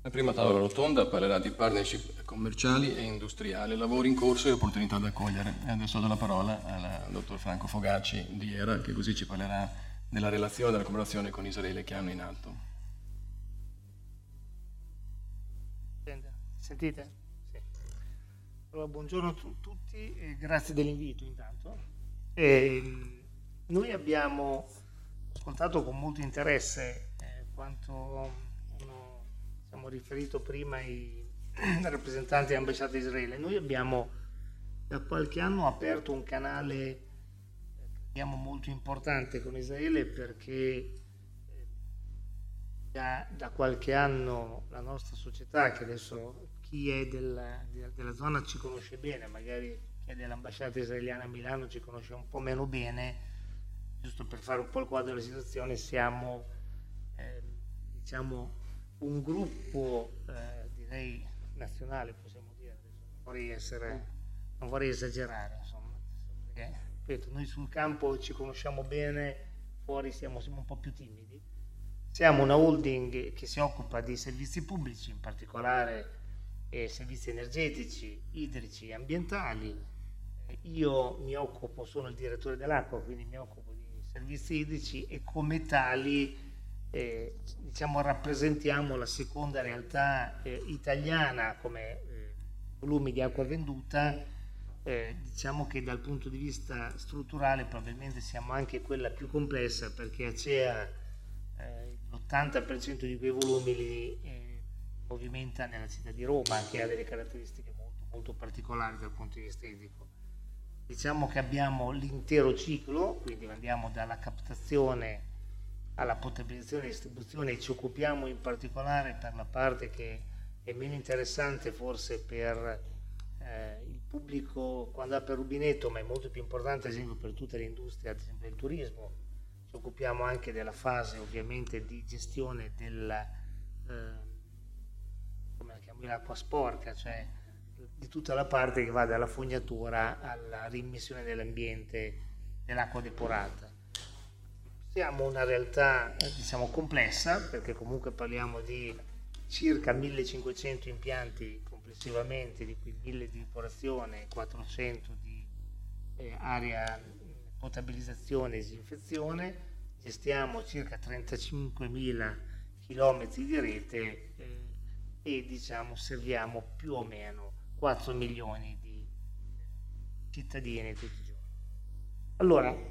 La prima tavola rotonda parlerà di partnership commerciali e industriali, lavori in corso e opportunità da cogliere. E adesso do la parola al dottor Franco Fogacci di ERA, che così ci parlerà della relazione e della collaborazione con Israele che hanno in atto. Sentite? Sì. Allora, buongiorno a tutti e grazie dell'invito intanto. Noi abbiamo ascoltato con molto interesse quanto siamo riferito prima ai rappresentanti dell'ambasciata di Israele. Noi abbiamo da qualche anno aperto un canale crediamo molto importante con Israele perché da qualche anno la nostra società, che adesso chi è della zona ci conosce bene, magari chi è dell'ambasciata israeliana a Milano ci conosce un po' meno bene, giusto per fare un po' il quadro della situazione, siamo diciamo un gruppo direi nazionale, possiamo dire, non vorrei esagerare, insomma, perché ripeto, noi sul campo ci conosciamo bene, fuori siamo un po' più timidi. Siamo una holding che si occupa di servizi pubblici, in particolare servizi energetici, idrici e ambientali. Io sono il direttore dell'acqua, quindi mi occupo di servizi idrici e come tali diciamo rappresentiamo la seconda realtà italiana come volumi di acqua venduta. Diciamo che dal punto di vista strutturale probabilmente siamo anche quella più complessa perché ACEA l'80% di quei volumi li movimenta nella città di Roma, che ha delle caratteristiche molto, molto particolari dal punto di vista idrico. Diciamo che abbiamo l'intero ciclo, quindi andiamo dalla captazione alla potabilizzazione e distribuzione e ci occupiamo in particolare per la parte che è meno interessante forse per il pubblico quando apre il rubinetto, ma è molto più importante ad esempio per tutta l'industria, ad esempio del turismo. Ci occupiamo anche della fase ovviamente di gestione della come la chiamo, l'acqua sporca, cioè di tutta la parte che va dalla fognatura alla rimmissione nell'ambiente dell'acqua depurata. Siamo una realtà diciamo complessa perché comunque parliamo di circa 1500 impianti complessivamente, di cui 1000 di depurazione, 400 di area potabilizzazione e disinfezione. Gestiamo circa 35.000 chilometri di rete e diciamo serviamo più o meno 4 milioni di cittadini tutti i giorni. Allora,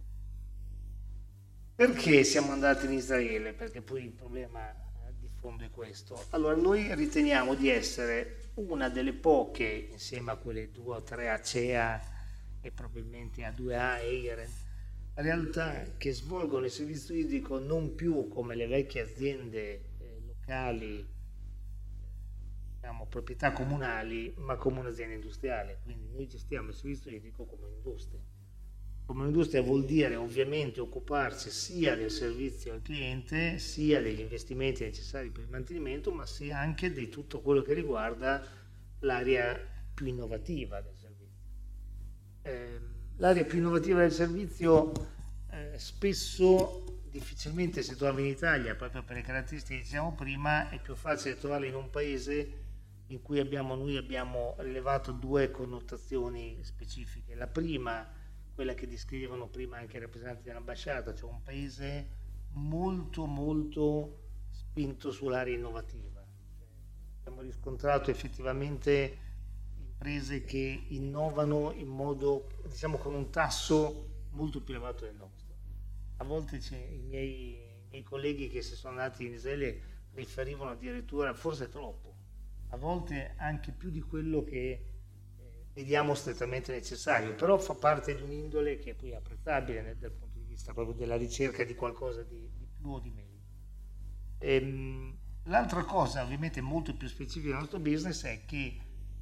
perché siamo andati in Israele? Perché poi il problema di fondo è questo. Allora, noi riteniamo di essere una delle poche, insieme a quelle 2 o 3 ACEA e probabilmente A2A e IREN, realtà che svolgono il servizio idrico non più come le vecchie aziende locali, diciamo, proprietà comunali, ma come un'azienda industriale. Quindi noi gestiamo il servizio idrico come un'industria. Come un'industria vuol dire ovviamente occuparsi sia del servizio al cliente, sia degli investimenti necessari per il mantenimento, ma sia anche di tutto quello che riguarda l'area più innovativa del servizio. L'area più innovativa del servizio spesso difficilmente si trova in Italia, proprio per le caratteristiche che dicevamo prima. È più facile trovarla in un paese in cui noi abbiamo rilevato 2 connotazioni specifiche. La prima, quella che descrivevano prima anche i rappresentanti dell'ambasciata, cioè un paese molto molto spinto sull'area innovativa. Abbiamo riscontrato effettivamente imprese che innovano in modo, diciamo, con un tasso molto più elevato del nostro. A volte i miei colleghi che si sono andati in Israele riferivano addirittura forse troppo, a volte anche più di quello che vediamo strettamente necessario, però fa parte di un'indole che poi è apprezzabile dal punto di vista proprio della ricerca di qualcosa di più o di meglio. L'altra cosa ovviamente molto più specifica del nostro business è che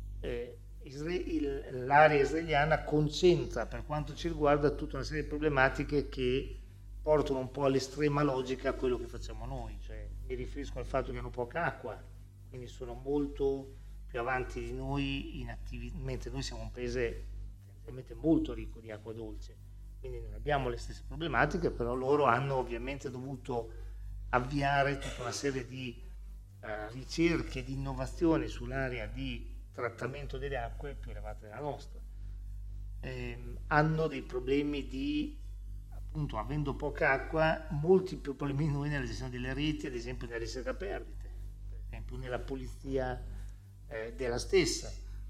l'area israeliana concentra per quanto ci riguarda tutta una serie di problematiche che portano un po' all'estrema logica a quello che facciamo noi, cioè mi riferisco al fatto che hanno poca acqua, quindi sono molto più avanti di noi mentre noi siamo un paese tendenzialmente molto ricco di acqua dolce, quindi non abbiamo le stesse problematiche, però loro hanno ovviamente dovuto avviare tutta una serie di ricerche di innovazione sull'area di trattamento delle acque più elevate della nostra. Hanno dei problemi di, appunto, avendo poca acqua, molti più problemi noi nella gestione delle reti, ad esempio nella ricerca perdite, per esempio nella pulizia della stessa.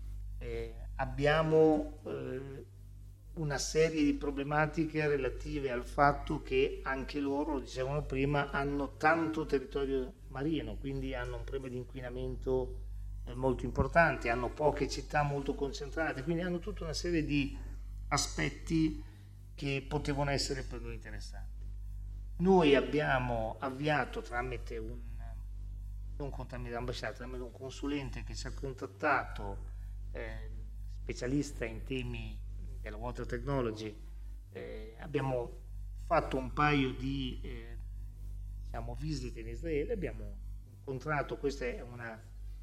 Abbiamo una serie di problematiche relative al fatto che anche loro, lo dicevano prima, hanno tanto territorio marino, quindi hanno un problema di inquinamento molto importante, hanno poche città molto concentrate, quindi hanno tutta una serie di aspetti che potevano essere per noi interessanti. Noi abbiamo avviato tramite un consulente che ci ha contattato, specialista in temi della water technology, abbiamo fatto un paio di visite in Israele, abbiamo incontrato, questa è una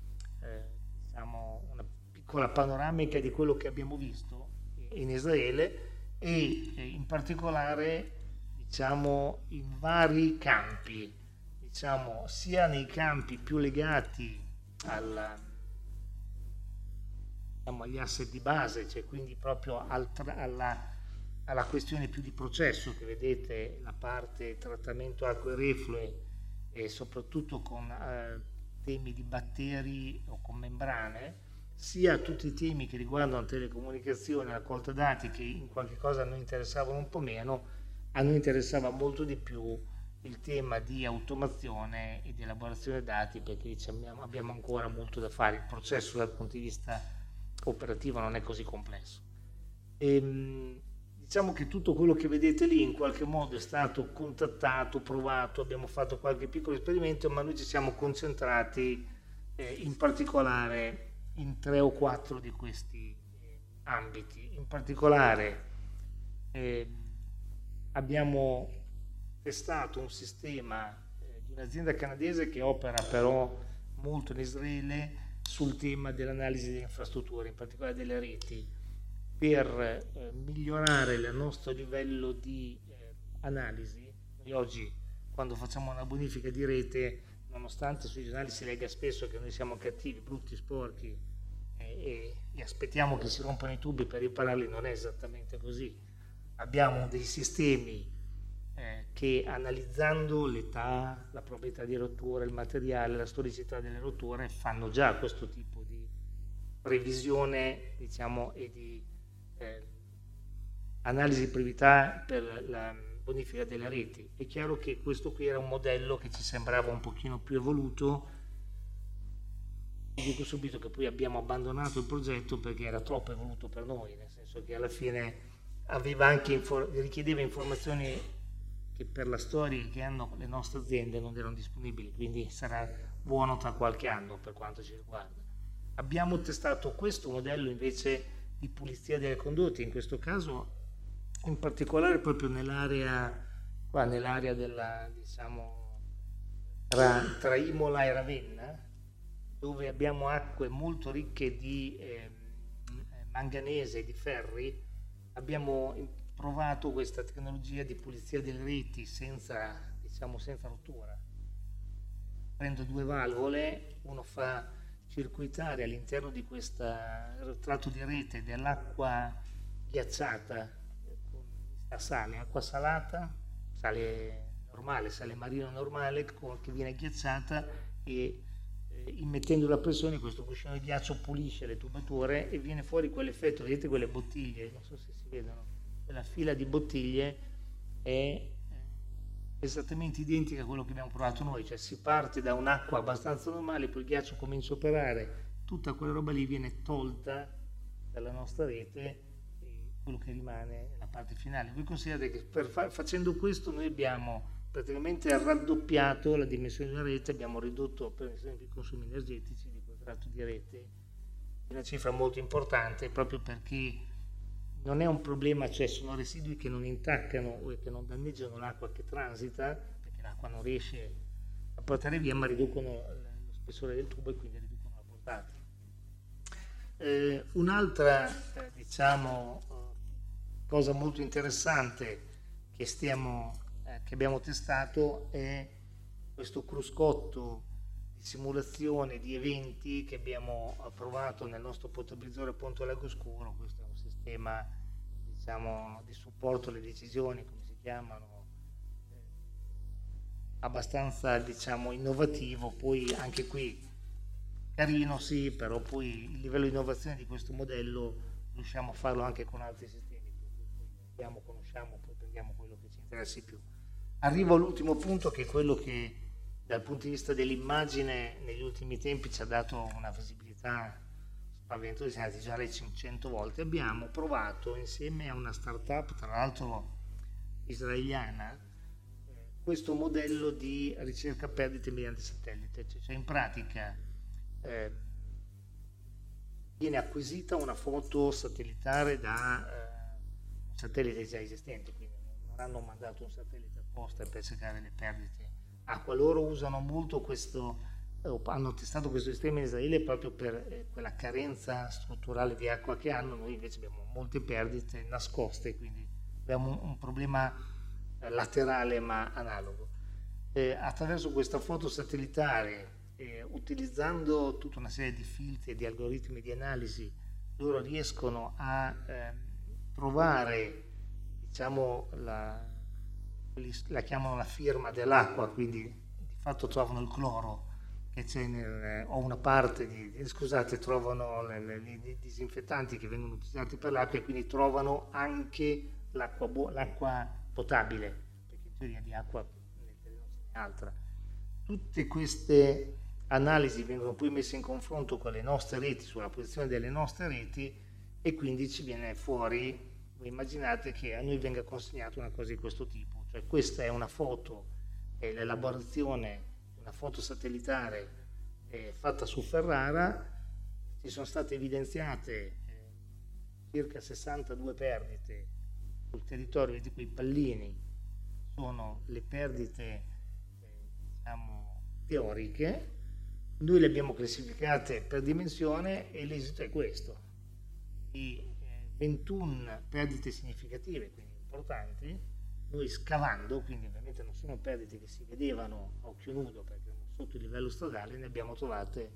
piccola panoramica di quello che abbiamo visto in Israele e in particolare in vari campi, sia nei campi più legati agli asset di base, cioè quindi proprio alla questione più di processo, che vedete la parte trattamento acque reflue e soprattutto con temi di batteri o con membrane, sia tutti i temi che riguardano telecomunicazione, raccolta dati, che in qualche cosa a noi interessavano un po' meno, a noi interessava molto di più il tema di automazione e di elaborazione dati, perché abbiamo ancora molto da fare, il processo dal punto di vista operativo non è così complesso. Diciamo che tutto quello che vedete lì in qualche modo è stato contattato, provato, abbiamo fatto qualche piccolo esperimento, ma noi ci siamo concentrati in particolare in 3 o 4 di questi ambiti. In particolare abbiamo testato un sistema di un'azienda canadese che opera però molto in Israele sul tema dell'analisi delle infrastrutture, in particolare delle reti, per migliorare il nostro livello di analisi. Noi oggi, quando facciamo una bonifica di rete, nonostante sui giornali si legga spesso che noi siamo cattivi, brutti, sporchi e aspettiamo che si rompano i tubi per ripararli, non è esattamente così. Abbiamo dei sistemi che, analizzando l'età, la probabilità di rottura, il materiale, la storicità delle rotture, fanno già questo tipo di previsione, e di analisi di priorità per la bonifica delle reti. È chiaro che questo qui era un modello che ci sembrava un pochino più evoluto. Vi dico subito che poi abbiamo abbandonato il progetto perché era troppo evoluto per noi, nel senso che alla fine aveva anche richiedeva informazioni che per la storia che hanno le nostre aziende non erano disponibili, quindi sarà buono tra qualche anno per quanto ci riguarda. Abbiamo testato questo modello invece di pulizia delle condotte, in questo caso in particolare proprio nell'area della, tra Imola e Ravenna, dove abbiamo acque molto ricche di manganese e di ferri. Abbiamo provato questa tecnologia di pulizia delle reti senza rottura. Prendo 2 valvole, uno fa circuitare all'interno di questo tratto di rete dell'acqua ghiacciata a sale, acqua salata, sale normale, sale marino normale che viene ghiacciata e immettendo la pressione questo cuscino di ghiaccio pulisce le tubature e viene fuori quell'effetto, vedete quelle bottiglie, non so se si vedono, quella fila di bottiglie è esattamente identica a quello che abbiamo provato noi, cioè si parte da un'acqua abbastanza normale, poi il ghiaccio comincia a operare, tutta quella roba lì viene tolta dalla nostra rete e quello che rimane è la parte finale. Voi considerate che facendo questo noi abbiamo praticamente raddoppiato la dimensione della rete, abbiamo ridotto per esempio i consumi energetici di quel tratto di rete, una cifra molto importante proprio perché non è un problema, cioè sono residui che non intaccano o che non danneggiano l'acqua che transita, perché l'acqua non riesce a portare via, ma riducono lo spessore del tubo e quindi riducono la portata. Un'altra cosa molto interessante che abbiamo testato è questo cruscotto simulazione di eventi che abbiamo approvato nel nostro potabilizzatore Ponte Lago Scuro. Questo è un sistema, diciamo, di supporto alle decisioni, come si chiamano, abbastanza, diciamo, innovativo. Poi anche qui carino, sì, però poi il livello di innovazione di questo modello riusciamo a farlo anche con altri sistemi, conosciamo, poi prendiamo quello che ci interessa di più. Arrivo all'ultimo punto, che è quello che dal punto di vista dell'immagine negli ultimi tempi ci ha dato una visibilità spaventosa, siamo andati già alle 500 volte. Abbiamo provato insieme a una startup, tra l'altro israeliana, questo modello di ricerca perdite mediante satellite, cioè in pratica viene acquisita una foto satellitare da un satellite già esistente, quindi non hanno mandato un satellite apposta per cercare le perdite acqua. Loro usano molto questo, hanno testato questo sistema in Israele proprio per quella carenza strutturale di acqua che hanno. Noi invece abbiamo molte perdite nascoste, quindi abbiamo un problema laterale ma analogo. Attraverso questa foto satellitare, utilizzando tutta una serie di filtri e di algoritmi di analisi, loro riescono a trovare, diciamo, la chiamano la firma dell'acqua, quindi di fatto trovano il cloro che c'è o una parte trovano i disinfettanti che vengono utilizzati per l'acqua, e quindi trovano anche l'acqua potabile, perché in teoria di acqua nel terreno ce n'è altra. Tutte queste analisi vengono poi messe in confronto con le nostre reti, sulla posizione delle nostre reti, e quindi ci viene fuori, voi immaginate che a noi venga consegnata una cosa di questo tipo, cioè questa è una foto, è l'elaborazione di una foto satellitare fatta su Ferrara. Ci sono state evidenziate circa 62 perdite sul territorio, di quei pallini sono le perdite diciamo teoriche. Noi le abbiamo classificate per dimensione e l'esito è questo: di 21 perdite significative, quindi importanti. Noi scavando, quindi ovviamente non sono perdite che si vedevano a occhio nudo perché erano sotto il livello stradale, ne abbiamo trovate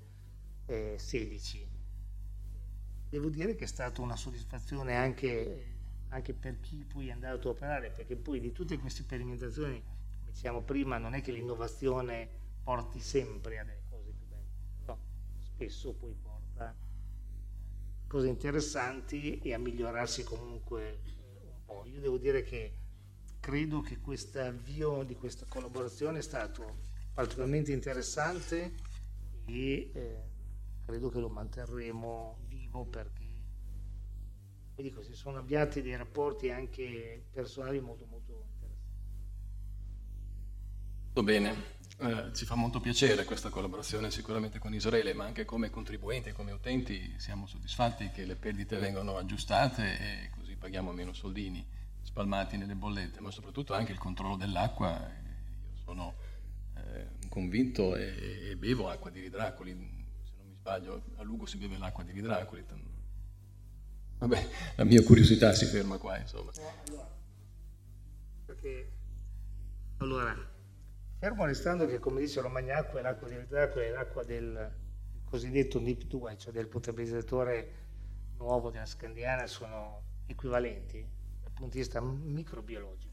16. Devo dire che è stata una soddisfazione anche per chi poi è andato a operare, perché poi di tutte queste sperimentazioni, come diciamo prima, non è che l'innovazione porti sempre a delle cose più belle, no, spesso poi porta cose interessanti e a migliorarsi comunque un po'. Io devo dire che credo che questo avvio di questa collaborazione è stato particolarmente interessante e credo che lo manterremo vivo, perché dico, si sono avviati dei rapporti anche personali molto molto interessanti. Tutto bene. Ci fa molto piacere questa collaborazione sicuramente con Israele, ma anche come contribuenti e come utenti siamo soddisfatti che le perdite vengano aggiustate e così paghiamo meno soldini spalmati nelle bollette, ma soprattutto anche il controllo dell'acqua. Io sono convinto e bevo acqua di Ridracoli, se non mi sbaglio a Lugo si beve l'acqua di Ridracoli. Vabbè, la mia curiosità si ferma qua, insomma. Allora, fermo restando che, come dice Romagnacqua, l'acqua di Ridracoli è l'acqua del cosiddetto NIP2, cioè del potabilizzatore nuovo della Scandiana, sono equivalenti dal punto di vista microbiologico.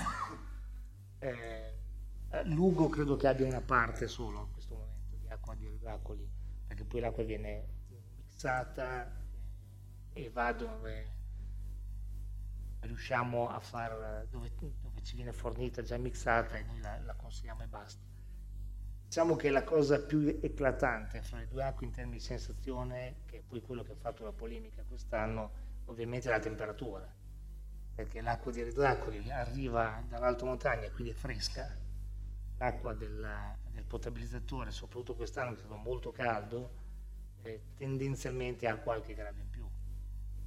Lugo credo che abbia una parte solo in questo momento di acqua di Ridracoli, perché poi l'acqua viene mixata e va dove riusciamo a far, dove ci viene fornita già mixata e noi la consegniamo e basta. Diciamo che la cosa più eclatante fra le due acque in termini di sensazione, che è poi quello che ha fatto la polemica quest'anno, ovviamente è la temperatura, perché l'acqua di Ridracoli arriva dall'alta montagna, quindi è fresca. L'acqua del potabilizzatore, soprattutto quest'anno che è stato molto caldo, tendenzialmente ha qualche grado in più.